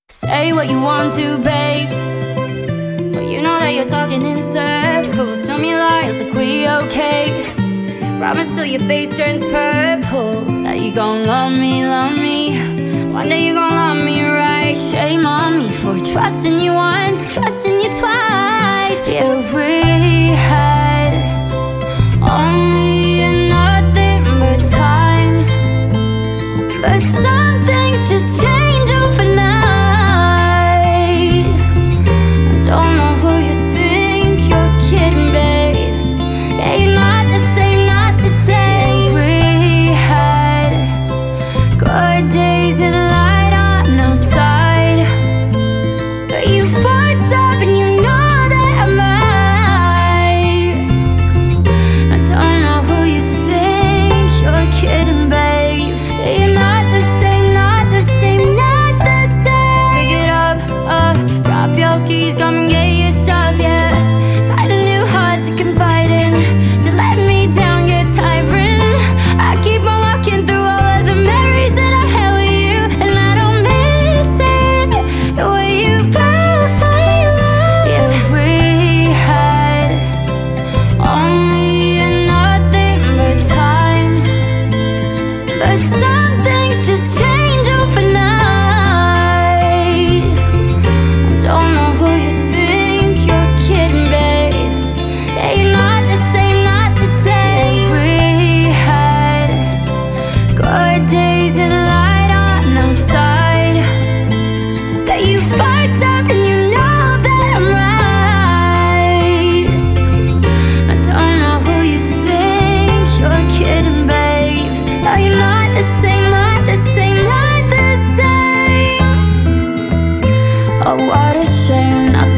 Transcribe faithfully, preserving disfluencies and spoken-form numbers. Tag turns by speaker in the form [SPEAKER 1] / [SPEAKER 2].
[SPEAKER 1] Say what you want to, babe, but you know that you're talking in circles. Tell me lies like we okay. Promise till your face turns purple that you gon' love me, love me. One day you gon' love me right. Shame on me for trusting you once, trusting you twice. Yeah, we had only and nothing but time, but some things just change overnight. Don't know who you think you're kidding, babe. Yeah, you're not the same, not the same. We had good days and light on our side, but you fucked up and you know that I'm right. I don't know who you think you're kidding, babe. Yeah, you're not the same, not the same, not the same. Pick it up, up, drop your keys, come and get your stuff, yeah. Find a new heart to confide in. To let me down, get tiring. I keep on walking through all of the memories that I had with you, and I don't miss it the way you brought my love. Yeah, we had only and nothing but time, but some things just change overnight. Don't know who you think you're kidding, babe. Yeah, you're not the same, not the same. We had good days and light on our side, but you fucked up and you know that I'm right. I don't know who you think you're kidding, babe. No, you're not the same, not the same, not the same. Oh, what a shame, not